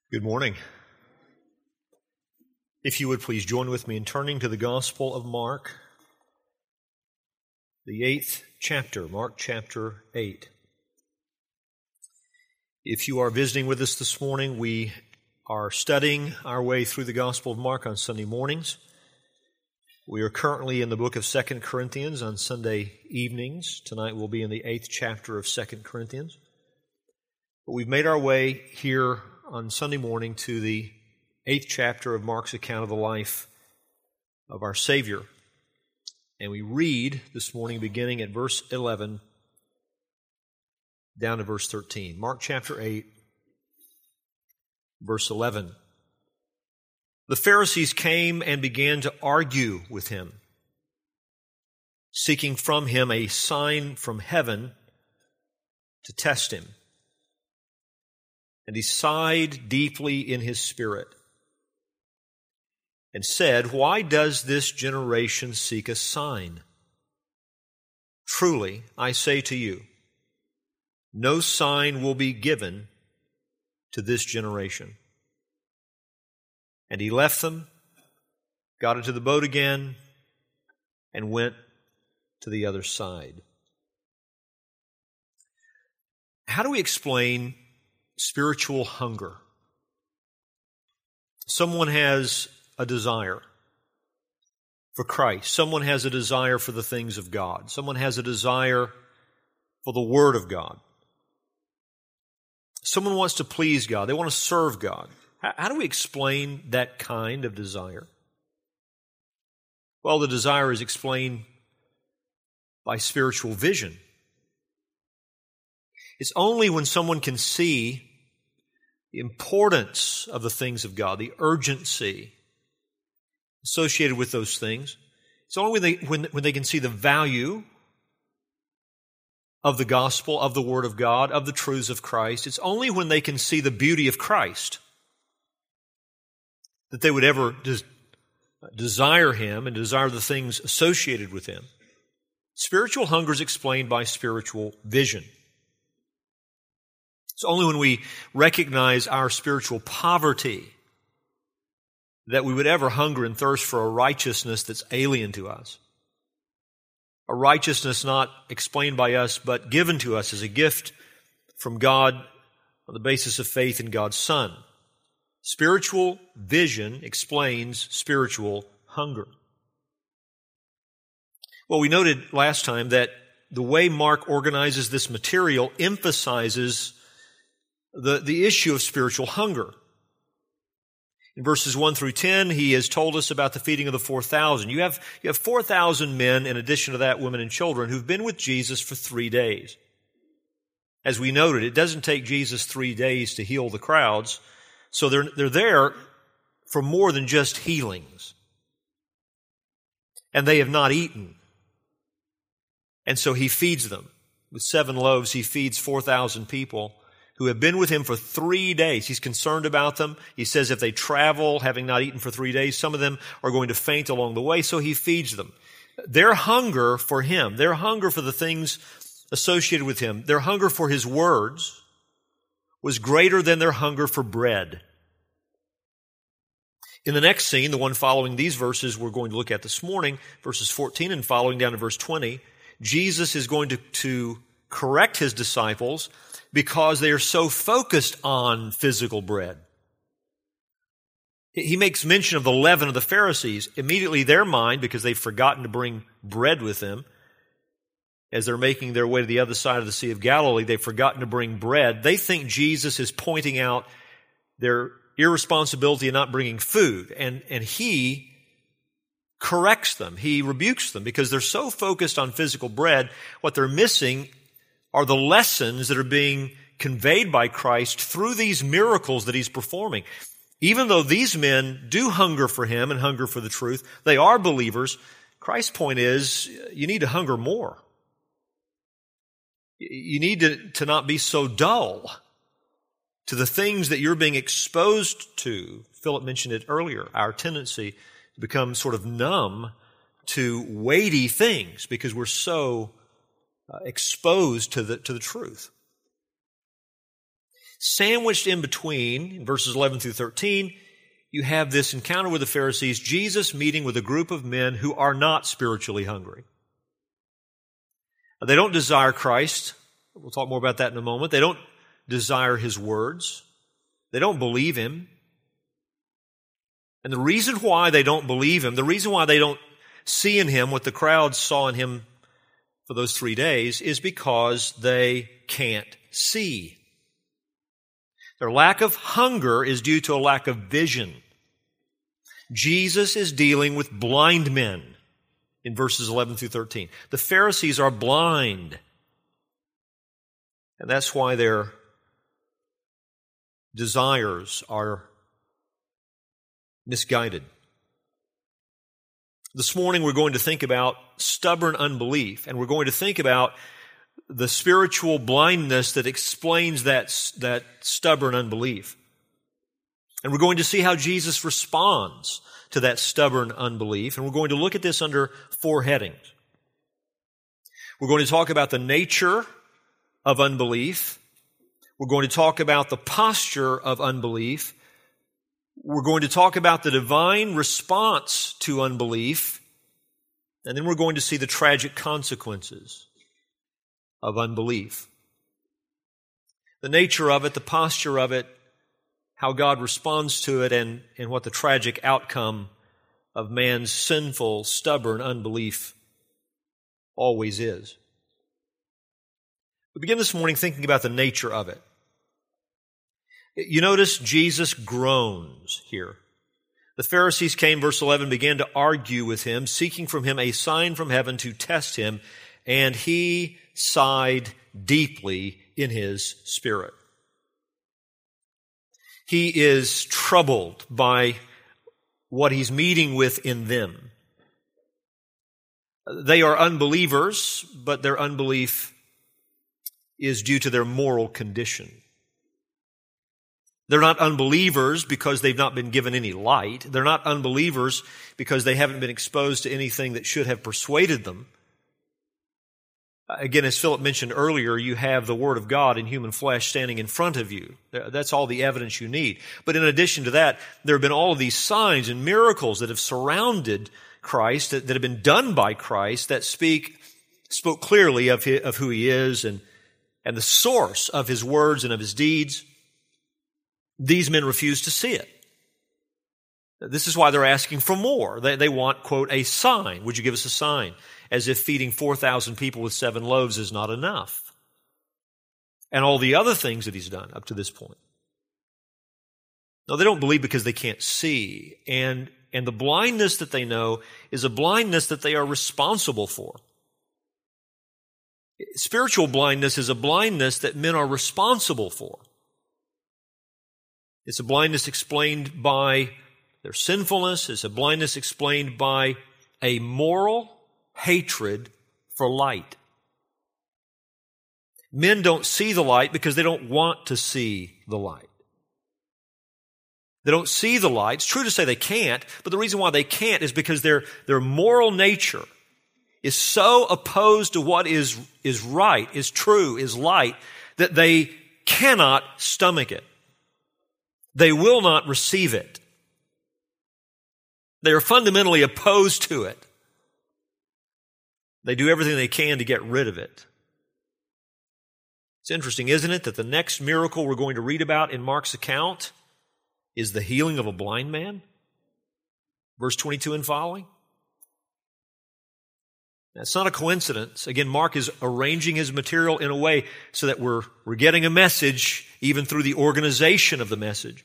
Good morning. If you would please join with me in turning to the Gospel of Mark, the 8th chapter, Mark chapter 8. If you are visiting with us this morning, we are studying our way through the Gospel of Mark on Sunday mornings. We are currently in the book of 2 Corinthians on Sunday evenings. Tonight we'll be in the 8th chapter of 2 Corinthians. But we've made our way here on Sunday morning to the 8th chapter of Mark's account of the life of our Savior. And we read this morning beginning at verse 11 down to verse 13. Mark chapter 8, verse 11. The Pharisees came and began to argue with him, seeking from him a sign from heaven to test him. And he sighed deeply in his spirit and said, "Why does this generation seek a sign? Truly, I say to you, no sign will be given to this generation." And he left them, got into the boat again, and went to the other side. How do we explain spiritual hunger? Someone has a desire for Christ. Someone has a desire for the things of God. Someone has a desire for the Word of God. Someone wants to please God. They want to serve God. How do we explain that kind of desire? Well, the desire is explained by spiritual vision. It's only when someone can see the importance of the things of God, the urgency associated with those things. It's only when they can see the value of the gospel, of the Word of God, of the truths of Christ. It's only when they can see the beauty of Christ that they would ever desire Him and desire the things associated with Him. Spiritual hunger is explained by spiritual vision. It's only when we recognize our spiritual poverty that we would ever hunger and thirst for a righteousness that's alien to us. A righteousness not explained by us, but given to us as a gift from God on the basis of faith in God's Son. Spiritual vision explains spiritual hunger. Well, we noted last time that the way Mark organizes this material emphasizes the issue of spiritual hunger. In verses 1 through 10, he has told us about the feeding of the 4,000. You have 4,000 men, in addition to that, women and children, who've been with Jesus for 3 days. As we noted, it doesn't take Jesus 3 days to heal the crowds, so they're there for more than just healings. And they have not eaten. And so he feeds them. With 7 loaves, he feeds 4,000 people who have been with him for 3 days. He's concerned about them. He says if they travel, having not eaten for 3 days, some of them are going to faint along the way, so he feeds them. Their hunger for him, their hunger for the things associated with him, their hunger for his words was greater than their hunger for bread. In the next scene, the one following these verses we're going to look at this morning, verses 14 and following down to verse 20, Jesus is going to correct his disciples because they are so focused on physical bread. He makes mention of the leaven of the Pharisees. Immediately their mind, because they've forgotten to bring bread with them, as they're making their way to the other side of the Sea of Galilee, they've forgotten to bring bread. They think Jesus is pointing out their irresponsibility in not bringing food. And he corrects them. He rebukes them because they're so focused on physical bread. What they're missing are the lessons that are being conveyed by Christ through these miracles that he's performing. Even though these men do hunger for him and hunger for the truth, they are believers. Christ's point is, you need to hunger more. You need to not be so dull to the things that you're being exposed to. Philip mentioned it earlier, our tendency to become sort of numb to weighty things because we're so exposed to the truth. Sandwiched in between, in verses 11 through 13, you have this encounter with the Pharisees, Jesus meeting with a group of men who are not spiritually hungry. They don't desire Christ. We'll talk more about that in a moment. They don't desire His words. They don't believe Him. And the reason why they don't believe Him, the reason why they don't see in Him what the crowd saw in Him for those 3 days is because they can't see. Their lack of hunger is due to a lack of vision. Jesus is dealing with blind men in verses 11 through 13. The Pharisees are blind. And that's why their desires are misguided. This morning we're going to think about stubborn unbelief, and we're going to think about the spiritual blindness that explains that stubborn unbelief. And we're going to see how Jesus responds to that stubborn unbelief, and we're going to look at this under 4 headings. We're going to talk about the nature of unbelief. We're going to talk about the posture of unbelief. We're going to talk about the divine response to unbelief, and then we're going to see the tragic consequences of unbelief. The nature of it, the posture of it, how God responds to it, and what the tragic outcome of man's sinful, stubborn unbelief always is. We begin this morning thinking about the nature of it. You notice Jesus groans here. The Pharisees came, verse 11, began to argue with Him, seeking from Him a sign from heaven to test Him, and He sighed deeply in His spirit. He is troubled by what He's meeting with in them. They are unbelievers, but their unbelief is due to their moral condition. They're not unbelievers because they've not been given any light. They're not unbelievers because they haven't been exposed to anything that should have persuaded them. Again, as Philip mentioned earlier, you have the Word of God in human flesh standing in front of you. That's all the evidence you need. But in addition to that, there have been all of these signs and miracles that have surrounded Christ, that have been done by Christ, that spoke clearly of who He is and the source of His words and of His deeds. These men refuse to see it. This is why they're asking for more. They want, quote, a sign. Would you give us a sign? As if feeding 4,000 people with 7 loaves is not enough. And all the other things that He's done up to this point. No, they don't believe because they can't see. And the blindness that they know is a blindness that they are responsible for. Spiritual blindness is a blindness that men are responsible for. It's a blindness explained by their sinfulness. It's a blindness explained by a moral hatred for light. Men don't see the light because they don't want to see the light. They don't see the light. It's true to say they can't, but the reason why they can't is because their moral nature is so opposed to what is right, is true, is light, that they cannot stomach it. They will not receive it. They are fundamentally opposed to it. They do everything they can to get rid of it. It's interesting, isn't it, that the next miracle we're going to read about in Mark's account is the healing of a blind man? Verse 22 and following. That's not a coincidence. Again, Mark is arranging his material in a way so that we're getting a message even through the organization of the message.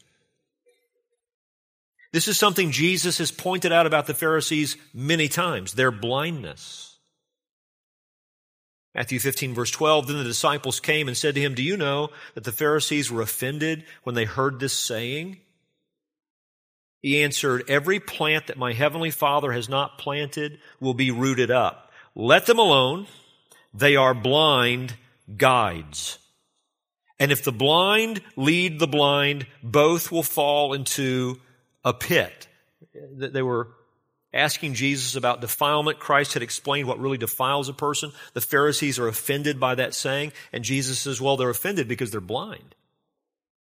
This is something Jesus has pointed out about the Pharisees many times, their blindness. Matthew 15, verse 12, then the disciples came and said to Him, do you know that the Pharisees were offended when they heard this saying? He answered, every plant that my heavenly Father has not planted will be rooted up. Let them alone. They are blind guides. And if the blind lead the blind, both will fall into a pit. They were asking Jesus about defilement. Christ had explained what really defiles a person. The Pharisees are offended by that saying, and Jesus says, well, they're offended because they're blind.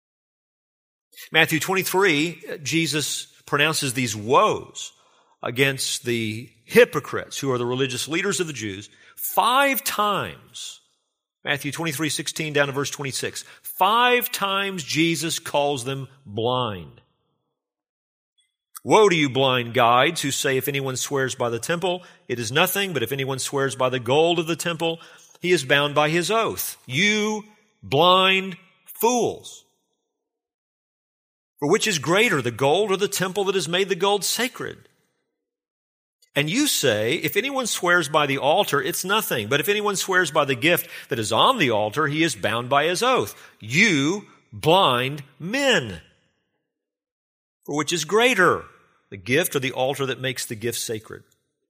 Matthew 23, Jesus pronounces these woes against the hypocrites who are the religious leaders of the Jews 5 times. Matthew 23:16 down to verse 26. 5 times Jesus calls them blind. Woe to you, blind guides, who say if anyone swears by the temple, it is nothing, but if anyone swears by the gold of the temple, he is bound by his oath. You blind fools! For which is greater, the gold or the temple that has made the gold sacred? And you say, if anyone swears by the altar, it's nothing. But if anyone swears by the gift that is on the altar, he is bound by his oath. You blind men! For which is greater, the gift or the altar that makes the gift sacred?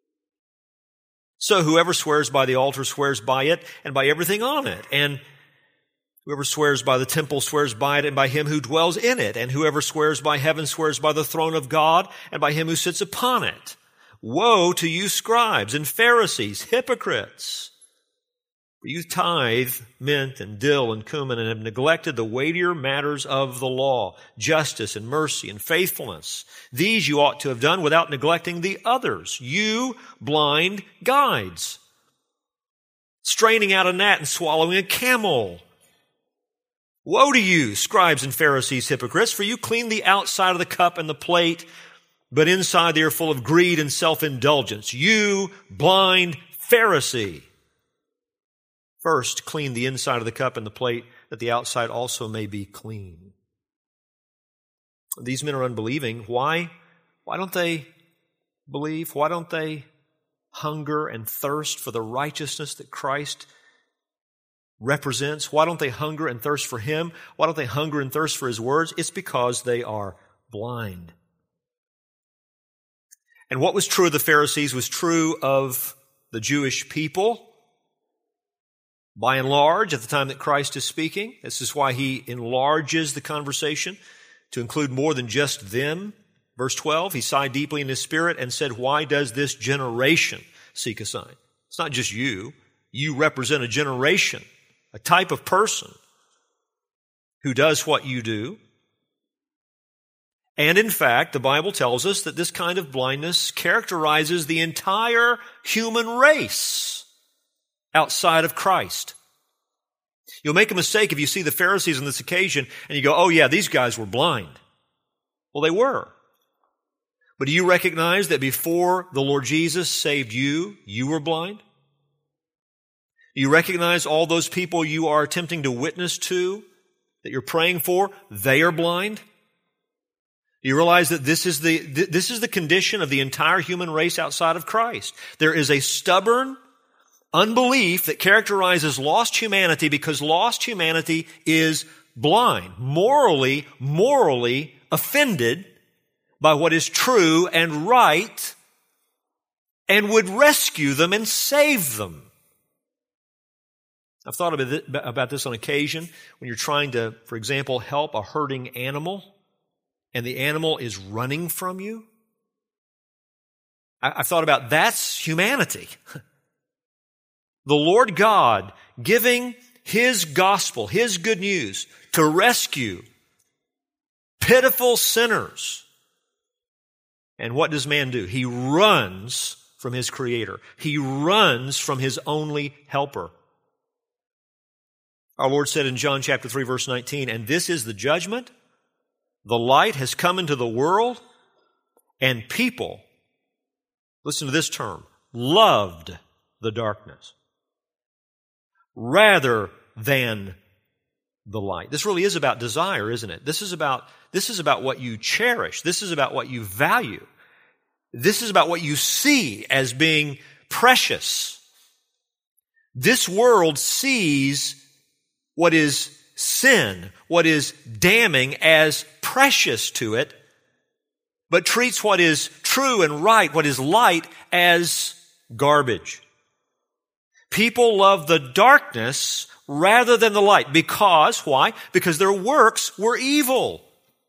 So whoever swears by the altar swears by it and by everything on it. And whoever swears by the temple swears by it and by him who dwells in it. And whoever swears by heaven swears by the throne of God and by him who sits upon it. Woe to you, scribes and Pharisees, hypocrites! For you tithe mint and dill and cumin and have neglected the weightier matters of the law, justice and mercy and faithfulness. These you ought to have done without neglecting the others. You blind guides, straining out a gnat and swallowing a camel. Woe to you, scribes and Pharisees, hypocrites, for you clean the outside of the cup and the plate, but inside they are full of greed and self-indulgence. You blind Pharisee! First, clean the inside of the cup and the plate, that the outside also may be clean. These men are unbelieving. Why? Why don't they believe? Why don't they hunger and thirst for the righteousness that Christ represents? Why don't they hunger and thirst for Him? Why don't they hunger and thirst for His words? It's because they are blind. And what was true of the Pharisees was true of the Jewish people. By and large, at the time that Christ is speaking, this is why He enlarges the conversation to include more than just them. Verse 12, He sighed deeply in His spirit and said, why does this generation seek a sign? It's not just you. You represent a generation, a type of person who does what you do. And in fact, the Bible tells us that this kind of blindness characterizes the entire human race outside of Christ. You'll make a mistake if you see the Pharisees on this occasion and you go, oh yeah, these guys were blind. Well, they were. But do you recognize that before the Lord Jesus saved you, you were blind? Do you recognize all those people you are attempting to witness to, that you're praying for, they are blind? Do you realize that this is the condition of the entire human race outside of Christ? There is a stubborn unbelief that characterizes lost humanity because lost humanity is blind, morally offended by what is true and right, and would rescue them and save them. I've thought about this on occasion when you're trying to, for example, help a hurting animal and the animal is running from you. I've thought about that's humanity. The Lord God giving His gospel, His good news to rescue pitiful sinners. And what does man do? He runs from his Creator. He runs from his only helper. Our Lord said in John chapter 3, verse 19, and this is the judgment. The light has come into the world, and people, listen to this term, loved the darkness rather than the light. This really is about desire, isn't it? This is about what you cherish. This is about what you value. This is about what you see as being precious. This world sees what is sin, what is damning as precious to it, but treats what is true and right, what is light, as garbage. People love the darkness rather than the light. Because, why? Because their works were evil.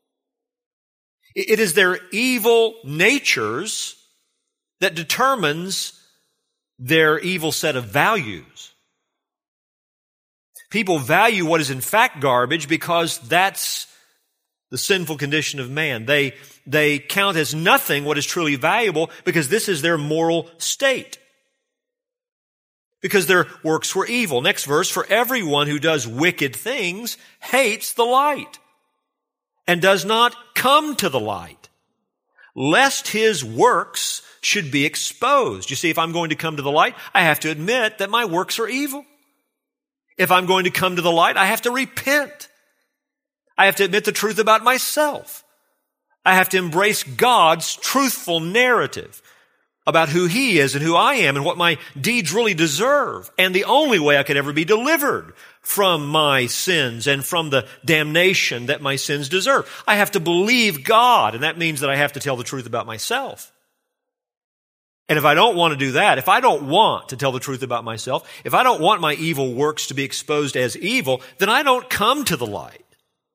It is their evil natures that determines their evil set of values. People value what is in fact garbage because that's the sinful condition of man. They count as nothing what is truly valuable because this is their moral state. Because their works were evil. Next verse, for everyone who does wicked things hates the light and does not come to the light, lest his works should be exposed. You see, if I'm going to come to the light, I have to admit that my works are evil. If I'm going to come to the light, I have to repent. I have to admit the truth about myself. I have to embrace God's truthful narrative about who He is and who I am and what my deeds really deserve. And the only way I could ever be delivered from my sins and from the damnation that my sins deserve. I have to believe God, and that means that I have to tell the truth about myself. And if I don't want to do that, if I don't want to tell the truth about myself, if I don't want my evil works to be exposed as evil, then I don't come to the light.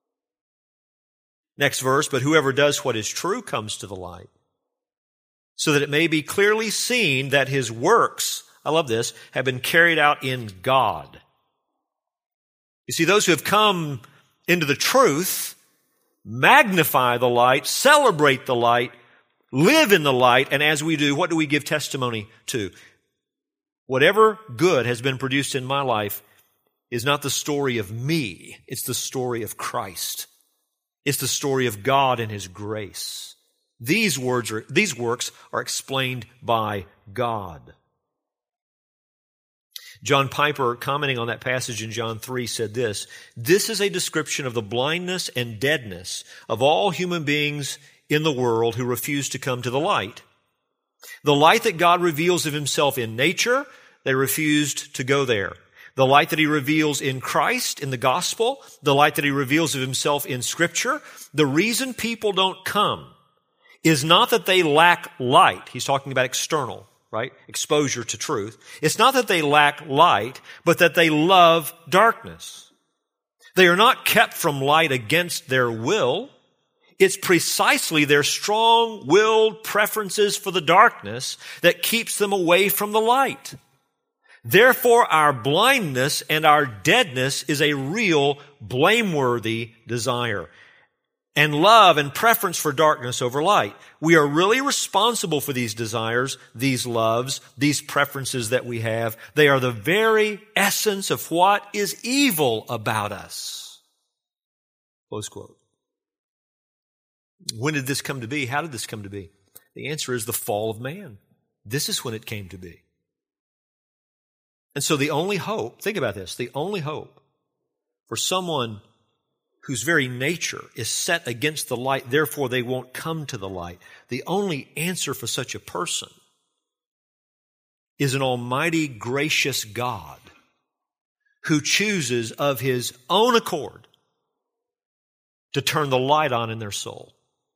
Next verse, but whoever does what is true comes to the light, so that it may be clearly seen that his works, I love this, have been carried out in God. You see, those who have come into the truth magnify the light, celebrate the light, live in the light, and as we do, what do we give testimony to? Whatever good has been produced in my life is not the story of me, it's the story of Christ. It's the story of God and His grace. These works are explained by God. John Piper, commenting on that passage in John 3, said this, "This is a description of the blindness and deadness of all human beings in the world who refuse to come to the light. The light that God reveals of Himself in nature, they refused to go there. The light that He reveals in Christ, in the gospel, the light that He reveals of Himself in Scripture, the reason people don't come is not that they lack light." He's talking about external, right? Exposure to truth. It's not that they lack light, but that they love darkness. They are not kept from light against their will. It's precisely their strong-willed preferences for the darkness that keeps them away from the light. Therefore, our blindness and our deadness is a real blameworthy desire. And love and preference for darkness over light. We are really responsible for these desires, these loves, these preferences that we have. They are the very essence of what is evil about us. Close quote. When did this come to be? How did this come to be? The answer is the fall of man. This is when it came to be. And so the only hope, think about this, the only hope for someone whose very nature is set against the light, therefore they won't come to the light. The only answer for such a person is an almighty, gracious God who chooses of His own accord to turn the light on in their soul,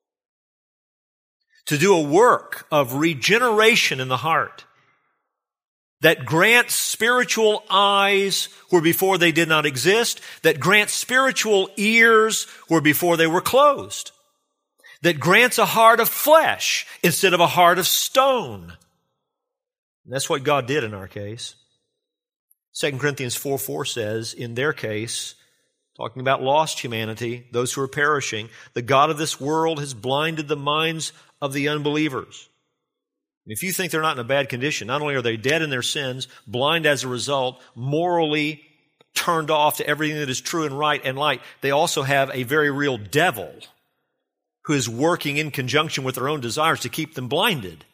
to do a work of regeneration in the heart that grants spiritual eyes where before they did not exist, that grants spiritual ears where before they were closed, that grants a heart of flesh instead of a heart of stone. And that's what God did in our case. 2 Corinthians 4:4 says, in their case, talking about lost humanity, those who are perishing, the God of this world has blinded the minds of the unbelievers. If you think they're not in a bad condition, not only are they dead in their sins, blind as a result, morally turned off to everything that is true and right and light, they also have a very real devil who is working in conjunction with their own desires to keep them blinded.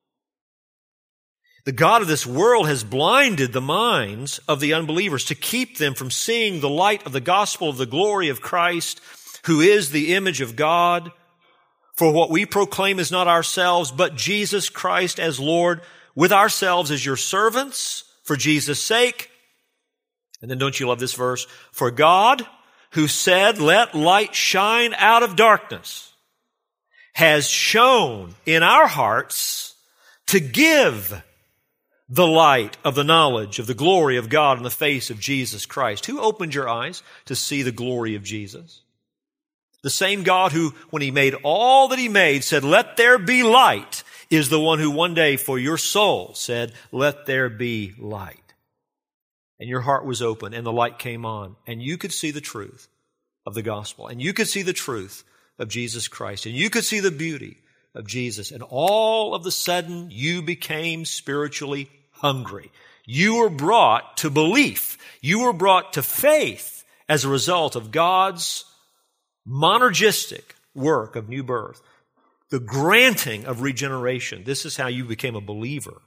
The God of this world has blinded the minds of the unbelievers to keep them from seeing the light of the gospel of the glory of Christ, who is the image of God. For what we proclaim is not ourselves, but Jesus Christ as Lord, with ourselves as your servants, for Jesus' sake. And then don't you love this verse? For God, who said, let light shine out of darkness, has shone in our hearts to give the light of the knowledge of the glory of God in the face of Jesus Christ. Who opened your eyes to see the glory of Jesus? The same God who, when He made all that He made, said, let there be light, is the one who one day for your soul said, let there be light. And your heart was open and the light came on and you could see the truth of the gospel and you could see the truth of Jesus Christ, and you could see the beauty of Jesus, and all of a sudden you became spiritually hungry. You were brought to belief. You were brought to faith as a result of God's monergistic work of new birth, the granting of regeneration. This is how you became a believer.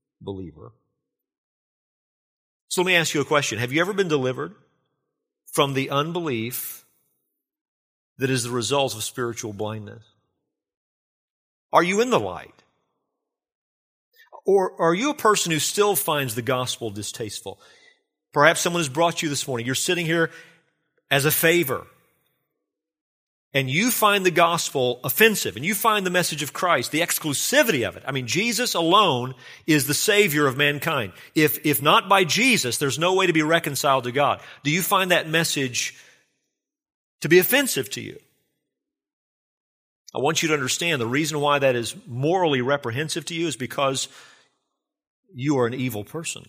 So let me ask you a question. Have you ever been delivered from the unbelief that is the result of spiritual blindness? Are you in the light? Or are you a person who still finds the gospel distasteful? Perhaps someone has brought you this morning. You're sitting here as a favor, and you find the gospel offensive, and you find the message of Christ, the exclusivity of it. I mean, Jesus alone is the Savior of mankind. If not by Jesus, there's no way to be reconciled to God. Do you find that message to be offensive to you? I want you to understand the reason why that is morally reprehensive to you is because you are an evil person.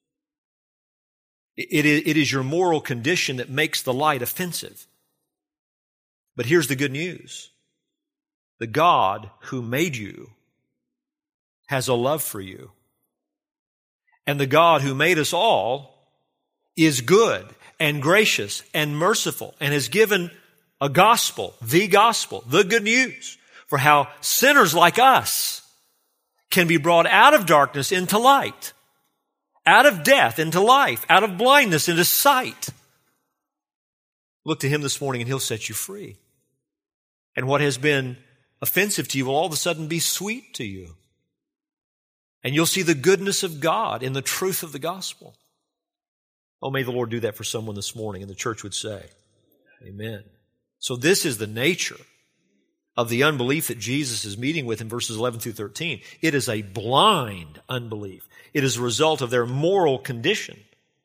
It is your moral condition that makes the light offensive. But here's the good news. The God who made you has a love for you. And the God who made us all is good and gracious and merciful and has given a gospel, the good news, for how sinners like us can be brought out of darkness into light, out of death into life, out of blindness into sight. Look to Him this morning and He'll set you free. And what has been offensive to you will all of a sudden be sweet to you. And you'll see the goodness of God in the truth of the gospel. Oh, may the Lord do that for someone this morning, and the church would say, amen. So this is the nature of the unbelief that Jesus is meeting with in verses 11 through 13. It is a blind unbelief. It is a result of their moral condition.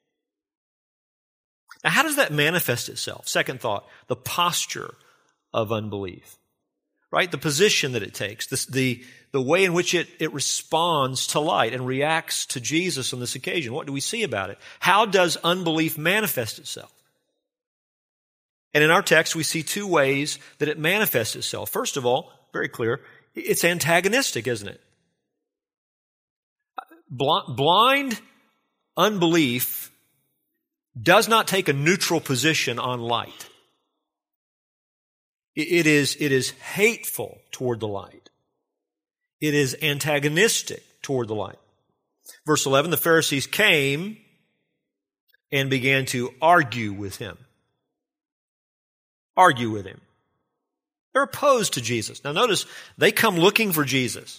Now, how does that manifest itself? Second thought, the posture of unbelief, right? The position that it takes, the way in which it responds to light and reacts to Jesus on this occasion. What do we see about it? How does unbelief manifest itself? And in our text, we see two ways that it manifests itself. First of all, very clear, it's antagonistic, isn't it? Blind unbelief does not take a neutral position on light. It is hateful toward the light. It is antagonistic toward the light. Verse 11, the Pharisees came and began to argue with Him. Argue with Him. They're opposed to Jesus. Now notice, they come looking for Jesus.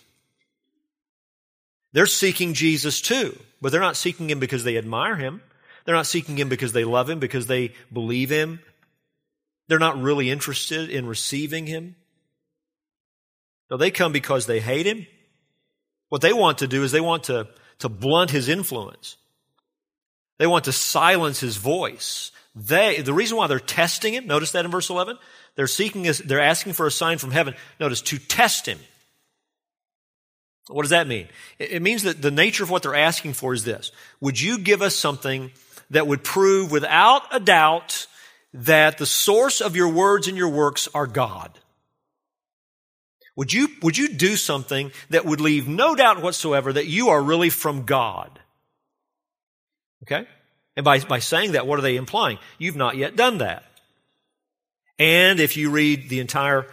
They're seeking Jesus too, but they're not seeking Him because they admire Him. They're not seeking Him because they love Him, because they believe Him. They're not really interested in receiving Him. No, they come because they hate Him. What they want to do is they want to blunt His influence. They want to silence His voice. The reason why they're testing Him, notice that in verse 11, they're asking for a sign from heaven. Notice, to test Him. What does that mean? It means that the nature of what they're asking for is this. Would you give us something that would prove without a doubt that the source of your words and your works are God? Would you do something that would leave no doubt whatsoever that you are really from God? Okay? And by saying that, what are they implying? You've not yet done that. And if you read the entire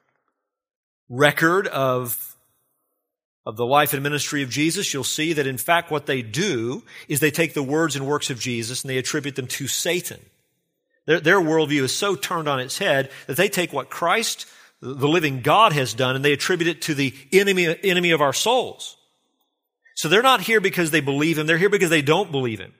record of the life and ministry of Jesus, you'll see that in fact what they do is they take the words and works of Jesus and they attribute them to Satan. Their worldview is so turned on its head that they take what Christ, the living God, has done and they attribute it to the enemy of our souls. So they're not here because they believe Him. They're here because they don't believe Him.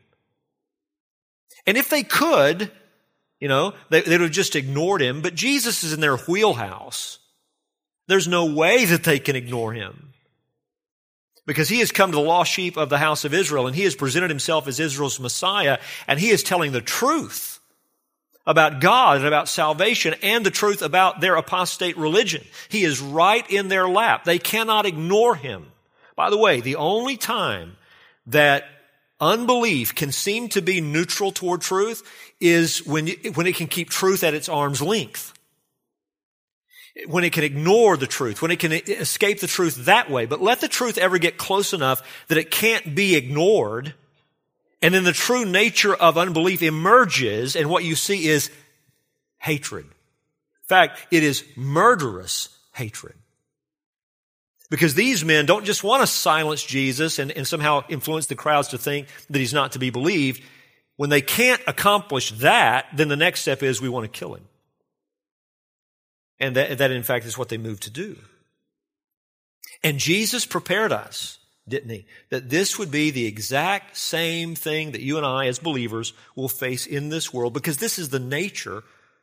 And if they could, they would have just ignored Him. But Jesus is in their wheelhouse. There's no way that they can ignore Him. Because He has come to the lost sheep of the house of Israel, and He has presented Himself as Israel's Messiah, and He is telling the truth about God and about salvation and the truth about their apostate religion. He is right in their lap. They cannot ignore Him. By the way, the only time that unbelief can seem to be neutral toward truth is when it can keep truth at its arm's length. when it can ignore the truth, when it can escape the truth that way. But let the truth ever get close enough that it can't be ignored, and then the true nature of unbelief emerges, and what you see is hatred. In fact, it is murderous hatred. Because these men don't just want to silence Jesus and somehow influence the crowds to think that he's not to be believed. When they can't accomplish that, then the next step is we want to kill him. And that in fact is what they moved to do. And Jesus prepared us, didn't he? That this would be the exact same thing that you and I as believers will face in this world, because this is the nature,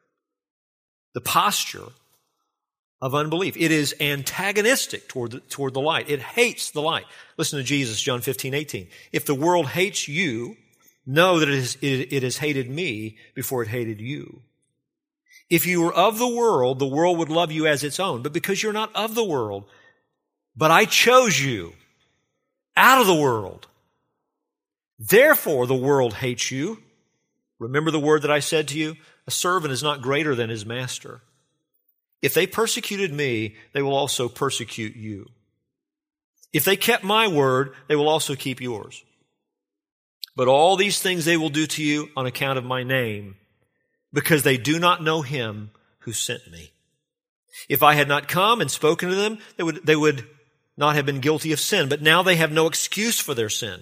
the posture of unbelief. It is antagonistic toward the light. It hates the light. Listen to Jesus, John 15:18. If the world hates you, know that it has hated me before it hated you. If you were of the world would love you as its own. But because you're not of the world, but I chose you out of the world, therefore the world hates you. Remember the word that I said to you? A servant is not greater than his master. If they persecuted me, they will also persecute you. If they kept my word, they will also keep yours. But all these things they will do to you on account of my name, because they do not know him who sent me. If I had not come and spoken to them, they would not have been guilty of sin. But now they have no excuse for their sin.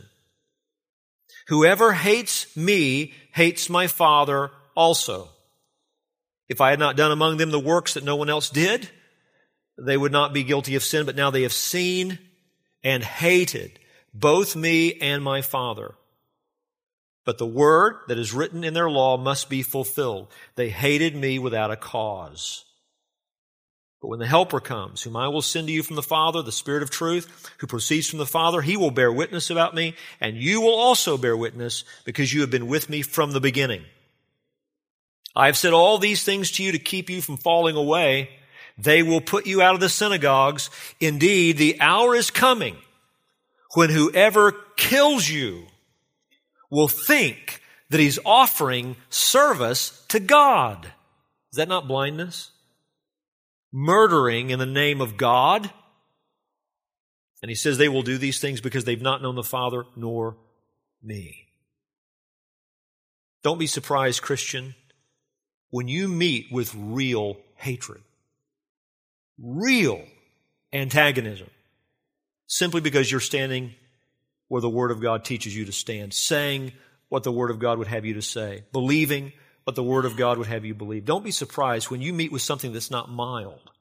Whoever hates me hates my Father also. If I had not done among them the works that no one else did, they would not be guilty of sin. But now they have seen and hated both me and my Father. But the word that is written in their law must be fulfilled. They hated me without a cause. But when the Helper comes, whom I will send to you from the Father, the Spirit of truth, who proceeds from the Father, he will bear witness about me, and you will also bear witness, because you have been with me from the beginning. I have said all these things to you to keep you from falling away. They will put you out of the synagogues. Indeed, the hour is coming when whoever kills you will think that he's offering service to God. Is that not blindness? Murdering in the name of God. And he says they will do these things because they've not known the Father nor me. Don't be surprised, Christian, when you meet with real hatred, real antagonism, simply because you're standing where the Word of God teaches you to stand, saying what the Word of God would have you to say, believing what the Word of God would have you believe. Don't be surprised when you meet with something that's not mild,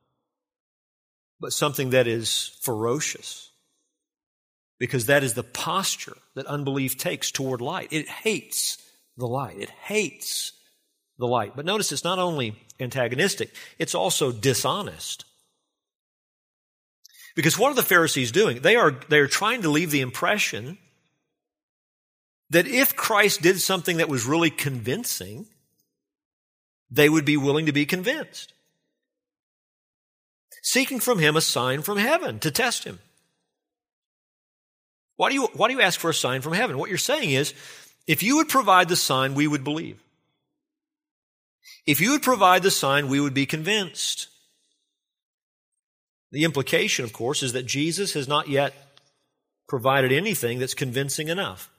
but something that is ferocious, because that is the posture that unbelief takes toward light. It hates the light. It hates the light. But notice it's not only antagonistic, it's also dishonest. Because what are the Pharisees doing? They are trying to leave the impression that if Christ did something that was really convincing, they would be willing to be convinced. Seeking from him a sign from heaven to test him. Why do you ask for a sign from heaven? What you're saying is, if you would provide the sign, we would believe. If you would provide the sign, we would be convinced. The implication, of course, is that Jesus has not yet provided anything that's convincing enough.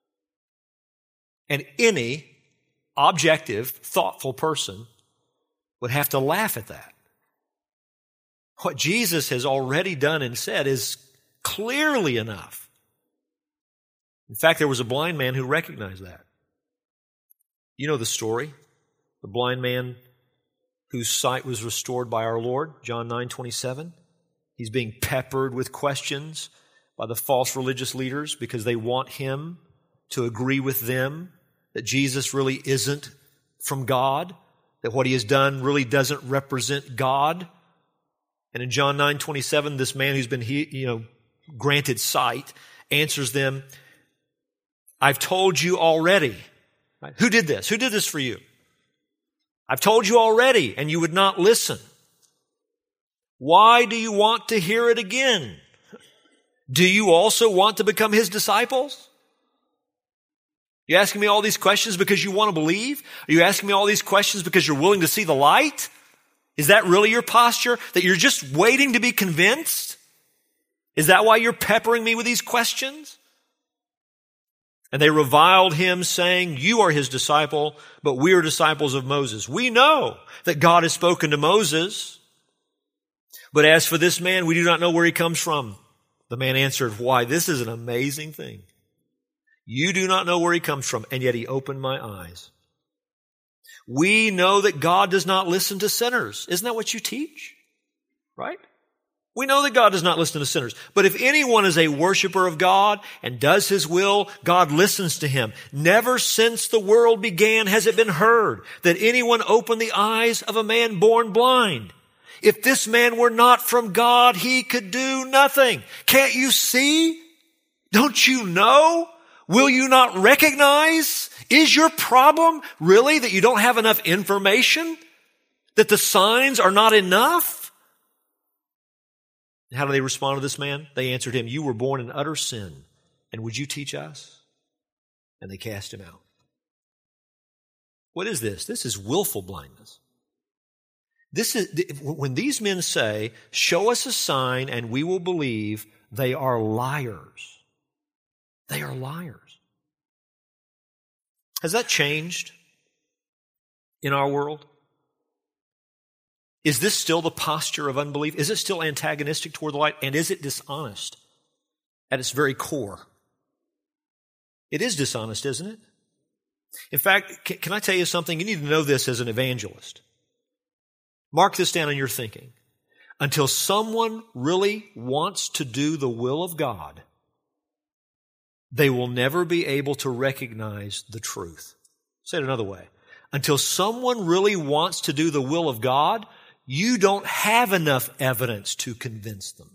And any objective, thoughtful person would have to laugh at that. What Jesus has already done and said is clearly enough. In fact, there was a blind man who recognized that. You know the story. The blind man whose sight was restored by our Lord, John 9:27. He's being peppered with questions by the false religious leaders because they want him to agree with them that Jesus really isn't from God, that what he has done really doesn't represent God. And in John 9:27, this man who's been granted sight answers them, I've told you already. Right? Who did this? Who did this for you? I've told you already, and you would not listen. Why do you want to hear it again? Do you also want to become his disciples? You asking me all these questions because you want to believe? Are you asking me all these questions because you're willing to see the light? Is that really your posture? That you're just waiting to be convinced? Is that why you're peppering me with these questions? And they reviled him, saying, you are his disciple, but we are disciples of Moses. We know that God has spoken to Moses, but as for this man, we do not know where he comes from. The man answered, why, this is an amazing thing. You do not know where he comes from, and yet he opened my eyes. We know that God does not listen to sinners. Isn't that what you teach? Right? We know that God does not listen to sinners. But if anyone is a worshiper of God and does his will, God listens to him. Never since the world began has it been heard that anyone opened the eyes of a man born blind. If this man were not from God, he could do nothing. Can't you see? Don't you know? Will you not recognize? Is your problem really that you don't have enough information? That the signs are not enough? How do they respond to this man? They answered him, you were born in utter sin, and would you teach us? And they cast him out. What is this? This is willful blindness. This is, when these men say, show us a sign and we will believe, they are liars. They are liars. Has that changed in our world? Is this still the posture of unbelief? Is it still antagonistic toward the light? And is it dishonest at its very core? It is dishonest, isn't it? In fact, can I tell you something? You need to know this as an evangelist. Mark this down in your thinking. Until someone really wants to do the will of God, they will never be able to recognize the truth. Say it another way. Until someone really wants to do the will of God, you don't have enough evidence to convince them.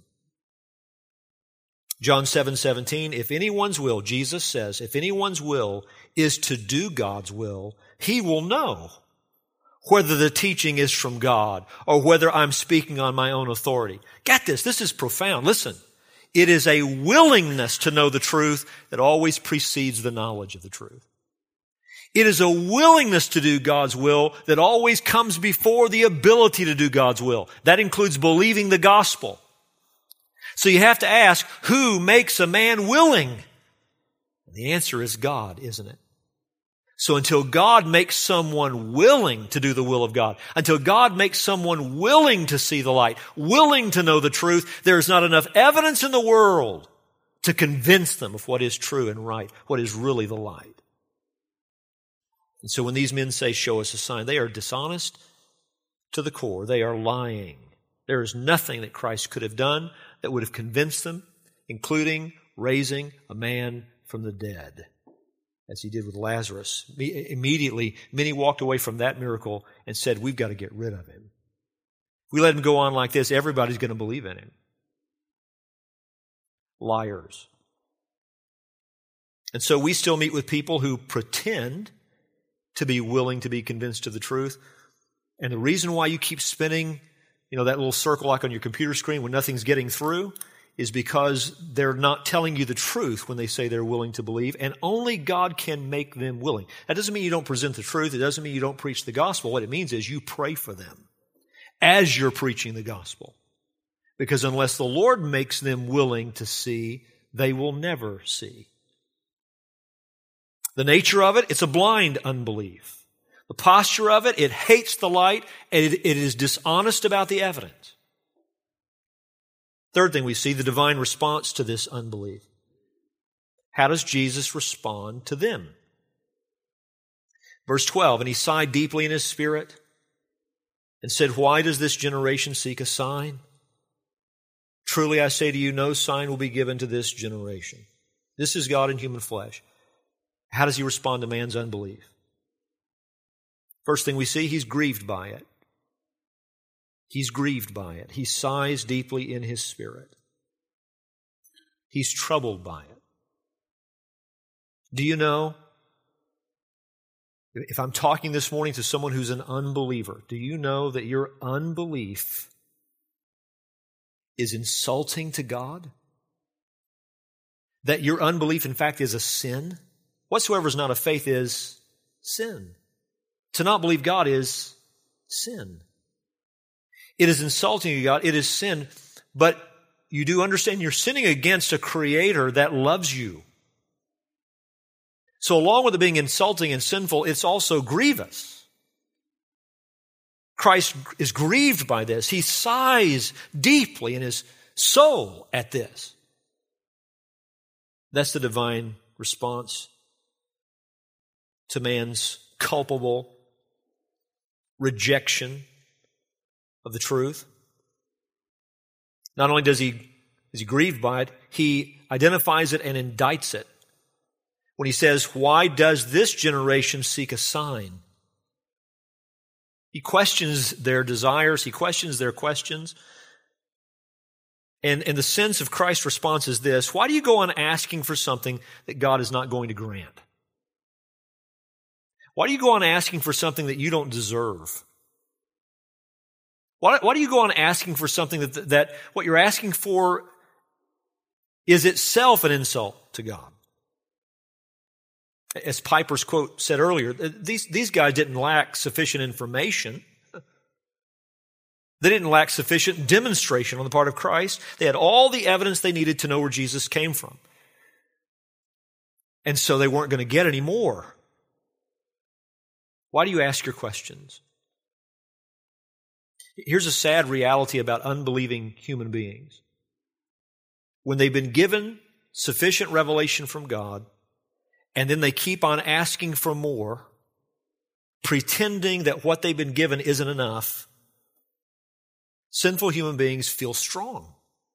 John 7:17, if anyone's will, Jesus says, if anyone's will is to do God's will, he will know whether the teaching is from God or whether I'm speaking on my own authority. Get this. This is profound. Listen. It is a willingness to know the truth that always precedes the knowledge of the truth. It is a willingness to do God's will that always comes before the ability to do God's will. That includes believing the gospel. So you have to ask, who makes a man willing? And the answer is God, isn't it? So until God makes someone willing to do the will of God, until God makes someone willing to see the light, willing to know the truth, there is not enough evidence in the world to convince them of what is true and right, what is really the light. And so when these men say, show us a sign, they are dishonest to the core. They are lying. There is nothing that Christ could have done that would have convinced them, including raising a man from the dead, as he did with Lazarus. Immediately, many walked away from that miracle and said, we've got to get rid of him. If we let him go on like this, everybody's going to believe in him. Liars. And so we still meet with people who pretend to be willing to be convinced of the truth. And the reason why you keep spinning, that little circle like on your computer screen when nothing's getting through is because they're not telling you the truth when they say they're willing to believe, and only God can make them willing. That doesn't mean you don't present the truth. It doesn't mean you don't preach the gospel. What it means is you pray for them as you're preaching the gospel. Because unless the Lord makes them willing to see, they will never see. The nature of it, it's a blind unbelief. The posture of it, it hates the light, and it is dishonest about the evidence. Third thing we see, the divine response to this unbelief. How does Jesus respond to them? Verse 12, and he sighed deeply in his spirit and said, why does this generation seek a sign? Truly I say to you, no sign will be given to this generation. This is God in human flesh. How does he respond to man's unbelief? First thing we see, he's grieved by it. He's grieved by it. He sighs deeply in his spirit. He's troubled by it. Do you know, if I'm talking this morning to someone who's an unbeliever, do you know that your unbelief is insulting to God? That your unbelief, in fact, is a sin? Whatsoever is not of faith is sin. To not believe God is sin. It is insulting to God. It is sin. But you do understand you're sinning against a Creator that loves you. So along with it being insulting and sinful, it's also grievous. Christ is grieved by this. He sighs deeply in his soul at this. That's the divine response to man's culpable rejection of the truth. Not only is he grieved by it, he identifies it and indicts it when he says, "Why does this generation seek a sign?" He questions their desires. He questions their questions. And the sense of Christ's response is this: why do you go on asking for something that God is not going to grant? Why do you go on asking for something that you don't deserve? Why do you go on asking for something that what you're asking for is itself an insult to God? As Piper's quote said earlier, these guys didn't lack sufficient information. They didn't lack sufficient demonstration on the part of Christ. They had all the evidence they needed to know where Jesus came from. And so they weren't going to get any more. Why do you ask your questions? Here's a sad reality about unbelieving human beings. When they've been given sufficient revelation from God, and then they keep on asking for more, pretending that what they've been given isn't enough, sinful human beings feel strong.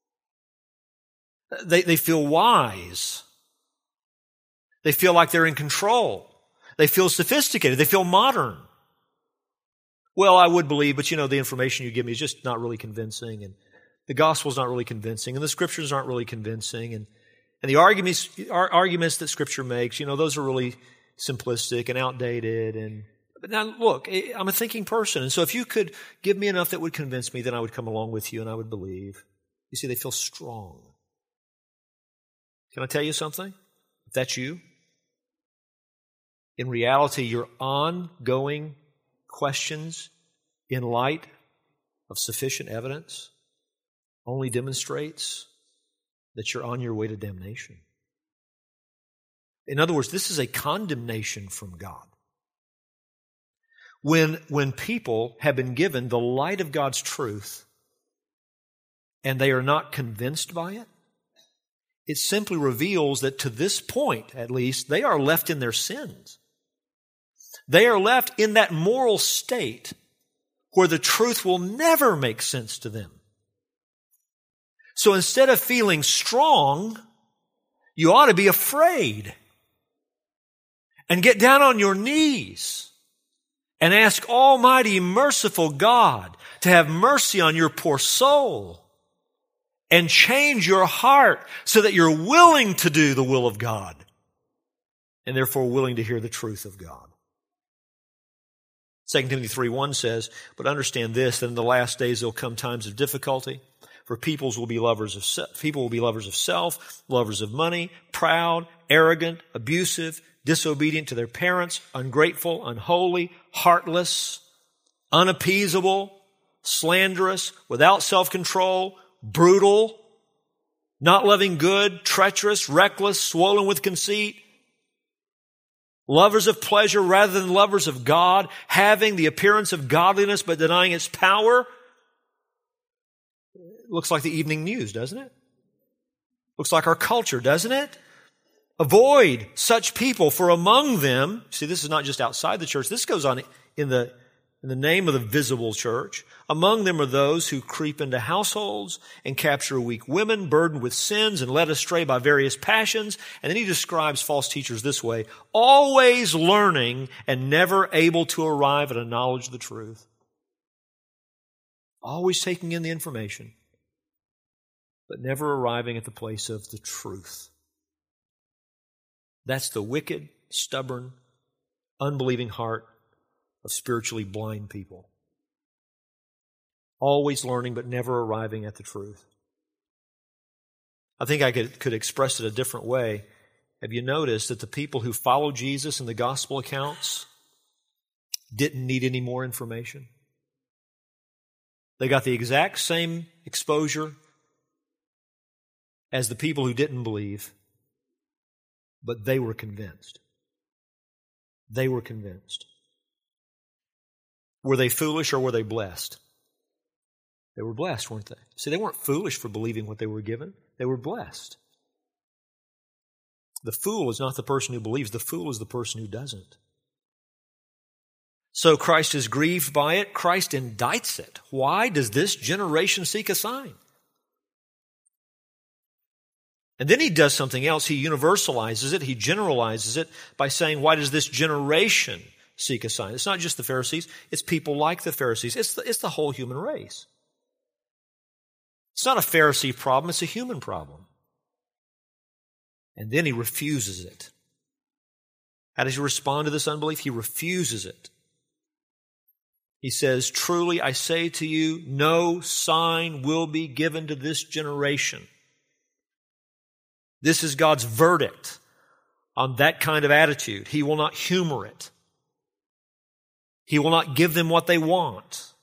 They feel wise. They feel like they're in control. They feel sophisticated. They feel modern. Well, I would believe, but the information you give me is just not really convincing, and the gospel's not really convincing, and the scriptures aren't really convincing, and the arguments that Scripture makes, those are really simplistic and outdated. But now, look, I'm a thinking person, and so if you could give me enough that would convince me, then I would come along with you and I would believe. You see, they feel strong. Can I tell you something? If that's you, in reality, your ongoing questions in light of sufficient evidence only demonstrates that you're on your way to damnation. In other words, this is a condemnation from God. When people have been given the light of God's truth and they are not convinced by it, it simply reveals that to this point, at least, they are left in their sins. They are left in that moral state where the truth will never make sense to them. So instead of feeling strong, you ought to be afraid and get down on your knees and ask Almighty, merciful God to have mercy on your poor soul and change your heart so that you're willing to do the will of God and therefore willing to hear the truth of God. 2 Timothy 3:1 says, "But understand this, that in the last days there will come times of difficulty. For people will be lovers of self, lovers of money, proud, arrogant, abusive, disobedient to their parents, ungrateful, unholy, heartless, unappeasable, slanderous, without self-control, brutal, not loving good, treacherous, reckless, swollen with conceit, lovers of pleasure rather than lovers of God, having the appearance of godliness but denying its power." Looks like the evening news, doesn't it? Looks like our culture, doesn't it? Avoid such people, for among them, see, this is not just outside the church, this goes on in the name of the visible church. Among them are those who creep into households and capture weak women burdened with sins and led astray by various passions. And then he describes false teachers this way: always learning and never able to arrive at a knowledge of the truth. Always taking in the information, but never arriving at the place of the truth. That's the wicked, stubborn, unbelieving heart of spiritually blind people. Always learning, but never arriving at the truth. I think I could express it a different way. Have you noticed that the people who follow Jesus in the gospel accounts didn't need any more information? They got the exact same exposure as the people who didn't believe, but they were convinced. They were convinced. Were they foolish or were they blessed? They were blessed, weren't they? See, they weren't foolish for believing what they were given. They were blessed. The fool is not the person who believes. The fool is the person who doesn't. So Christ is grieved by it. Christ indicts it. Why does this generation seek a sign? And then he does something else. He universalizes it. He generalizes it by saying, why does this generation seek a sign? It's not just the Pharisees. It's people like the Pharisees. It's the whole human race. It's not a Pharisee problem. It's a human problem. And then he refuses it. How does he respond to this unbelief? He refuses it. He says, truly I say to you, no sign will be given to this generation. This is God's verdict on that kind of attitude. He will not humor it. He will not give them what they want.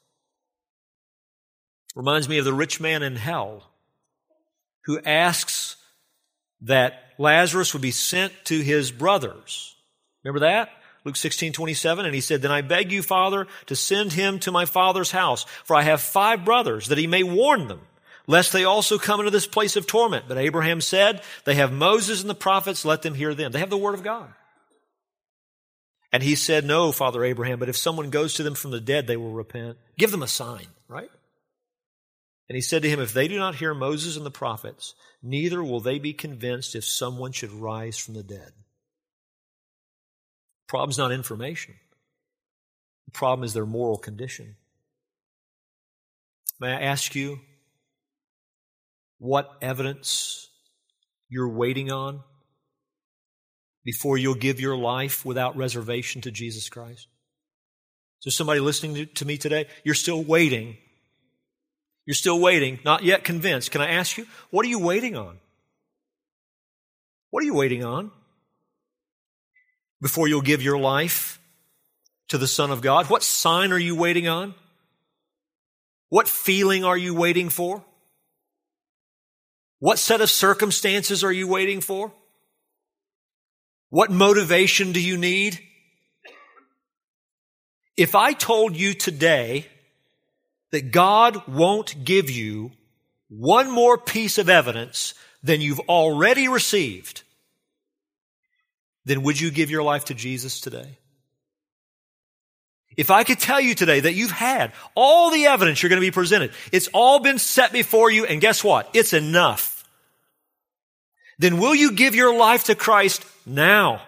Reminds me of the rich man in hell who asks that Lazarus would be sent to his brothers. Remember that? Luke 16:27, and he said, then I beg you, Father, to send him to my father's house, for I have 5 brothers, that he may warn them, lest they also come into this place of torment. But Abraham said, they have Moses and the prophets, let them hear them. They have the word of God. And he said, no, Father Abraham, but if someone goes to them from the dead, they will repent. Give them a sign, right? And he said to him, if they do not hear Moses and the prophets, neither will they be convinced if someone should rise from the dead. The problem's not information. The problem is their moral condition. May I ask you what evidence you're waiting on before you'll give your life without reservation to Jesus Christ? So somebody listening to me today, you're still waiting. You're still waiting, not yet convinced. Can I ask you, what are you waiting on? What are you waiting on before you'll give your life to the Son of God? What sign are you waiting on? What feeling are you waiting for? What set of circumstances are you waiting for? What motivation do you need? If I told you today that God won't give you one more piece of evidence than you've already received, then would you give your life to Jesus today? If I could tell you today that you've had all the evidence you're going to be presented, it's all been set before you, and guess what? It's enough. Then will you give your life to Christ now?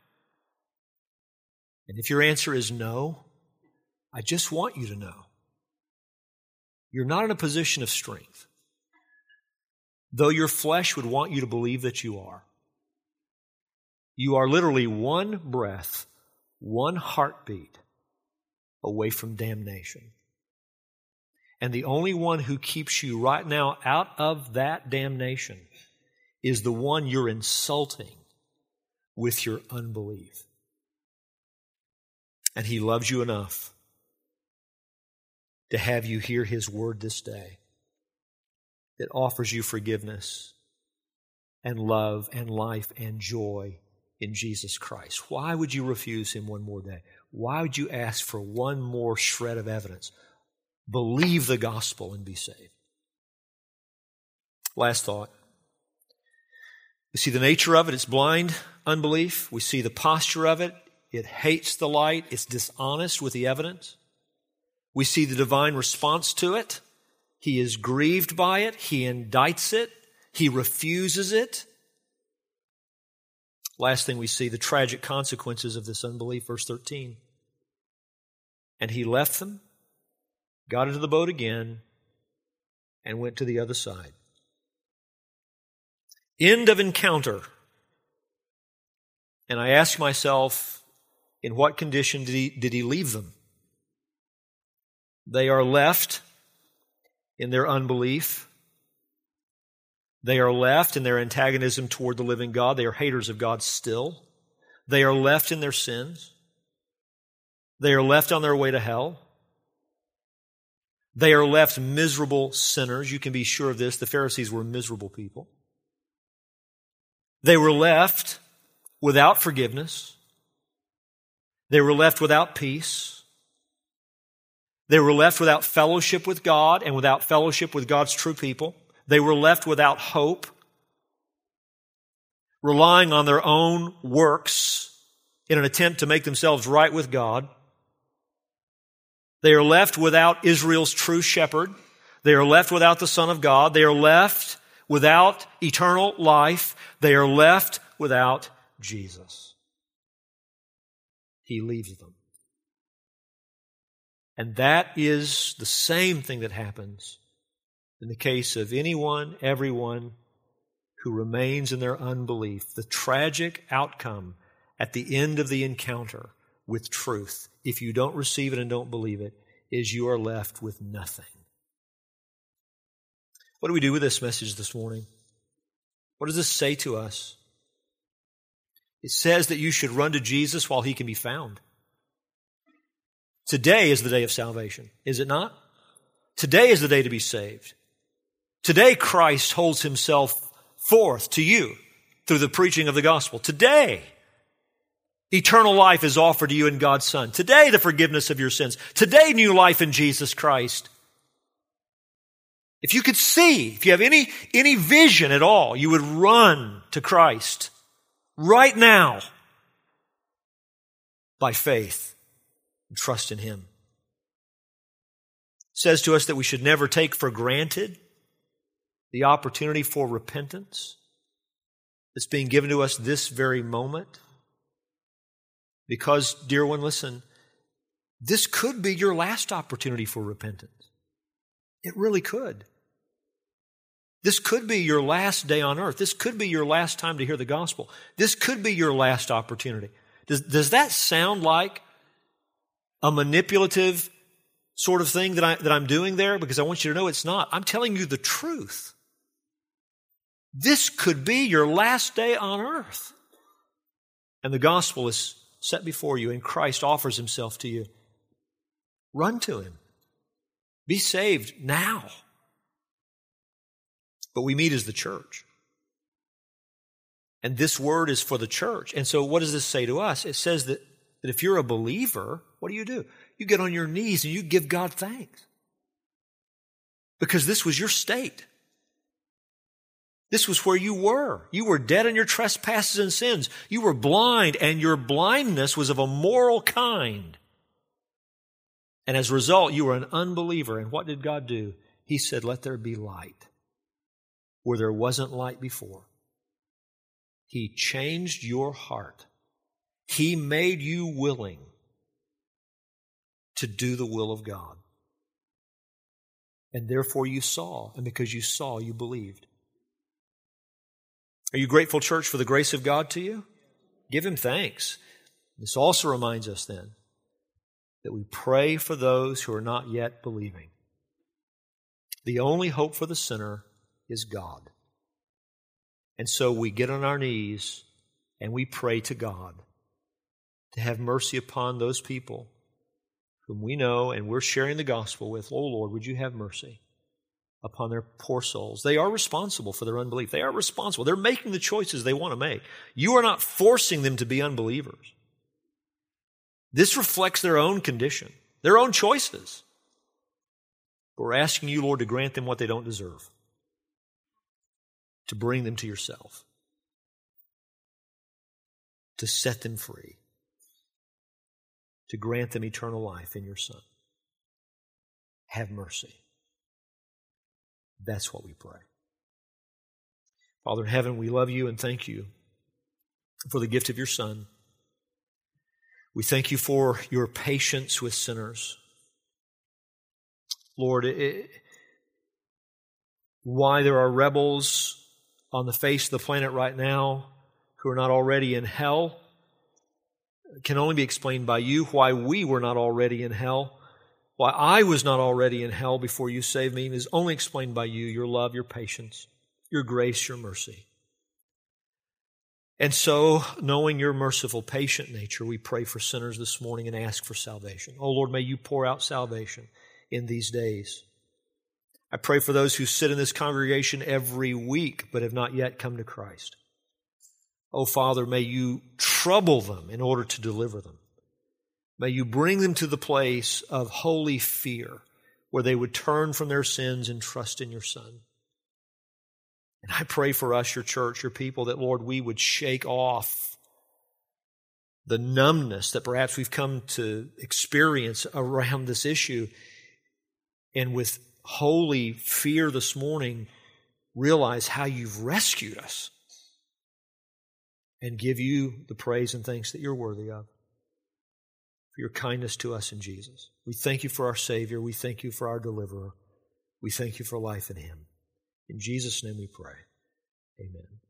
And if your answer is no, I just want you to know you're not in a position of strength, though your flesh would want you to believe that you are. You are literally one breath, one heartbeat away from damnation. And the only one who keeps you right now out of that damnation is the one you're insulting with your unbelief. And He loves you enough to have you hear His word this day that offers you forgiveness and love and life and joy in Jesus Christ. Why would you refuse Him one more day? Why would you ask for one more shred of evidence? Believe the gospel and be saved. Last thought. We see the nature of it. It's blind unbelief. We see the posture of it. It hates the light. It's dishonest with the evidence. We see the divine response to it. He is grieved by it. He indicts it. He refuses it. Last thing we see, the tragic consequences of this unbelief. Verse 13. And he left them, got into the boat again, and went to the other side. End of encounter. And I ask myself, in what condition did he leave them? They are left in their unbelief. They are left in their antagonism toward the living God. They are haters of God still. They are left in their sins. They are left on their way to hell. They are left miserable sinners. You can be sure of this. The Pharisees were miserable people. They were left without forgiveness. They were left without peace. They were left without fellowship with God and without fellowship with God's true people. They were left without hope, relying on their own works in an attempt to make themselves right with God. They are left without Israel's true shepherd. They are left without the Son of God. They are left without eternal life. They are left without Jesus. He leaves them. And that is the same thing that happens in the case of anyone, everyone who remains in their unbelief. The tragic outcome at the end of the encounter with truth, if you don't receive it and don't believe it, is you are left with nothing. What do we do with this message this morning? What does this say to us? It says that you should run to Jesus while He can be found. Today is the day of salvation, is it not? Today is the day to be saved. Today Christ holds Himself forth to you through the preaching of the gospel. Today, eternal life is offered to you in God's Son. Today, the forgiveness of your sins. Today, new life in Jesus Christ. If you could see, if you have any vision at all, you would run to Christ right now by faith and trust in Him. It says to us that we should never take for granted the opportunity for repentance that's being given to us this very moment. Because, dear one, listen, this could be your last opportunity for repentance. It really could. This could be your last day on earth. This could be your last time to hear the gospel. This could be your last opportunity. Does that sound like a manipulative sort of thing that I'm doing there? Because I want you to know it's not. I'm telling you the truth. This could be your last day on earth. And the gospel is set before you, and Christ offers Himself to you. Run to Him. Be saved now. But we meet as the church. And this word is for the church. And so what does this say to us? It says that if you're a believer, what do? You get on your knees and you give God thanks. Because this was your state. This was where you were. You were dead in your trespasses and sins. You were blind, and your blindness was of a moral kind. And as a result, you were an unbeliever. And what did God do? He said, let there be light where there wasn't light before. He changed your heart. He made you willing to do the will of God. And therefore you saw, and because you saw, you believed. Are you grateful, church, for the grace of God to you? Give Him thanks. This also reminds us then that we pray for those who are not yet believing. The only hope for the sinner is God. And so we get on our knees and we pray to God to have mercy upon those people whom we know and we're sharing the gospel with. Oh Lord, would you have mercy upon their poor souls? They are responsible for their unbelief. They are responsible. They're making the choices they want to make. You are not forcing them to be unbelievers. This reflects their own condition, their own choices. But we're asking you, Lord, to grant them what they don't deserve, to bring them to yourself, to set them free, to grant them eternal life in your Son. Have mercy. That's what we pray. Father in heaven, we love you and thank you for the gift of your Son. We thank you for your patience with sinners. Lord, why there are rebels on the face of the planet right now who are not already in hell can only be explained by you. Why we were not already in hell, why I was not already in hell before you saved me, is only explained by you, your love, your patience, your grace, your mercy. And so, knowing your merciful, patient nature, we pray for sinners this morning and ask for salvation. Oh Lord, may you pour out salvation in these days. I pray for those who sit in this congregation every week but have not yet come to Christ. Oh, Father, may you trouble them in order to deliver them. May you bring them to the place of holy fear where they would turn from their sins and trust in your Son. And I pray for us, your church, your people, that, Lord, we would shake off the numbness that perhaps we've come to experience around this issue, and with holy fear this morning, realize how you've rescued us and give you the praise and thanks that you're worthy of for your kindness to us in Jesus. We thank you for our Savior. We thank you for our Deliverer. We thank you for life in Him. In Jesus' name we pray. Amen.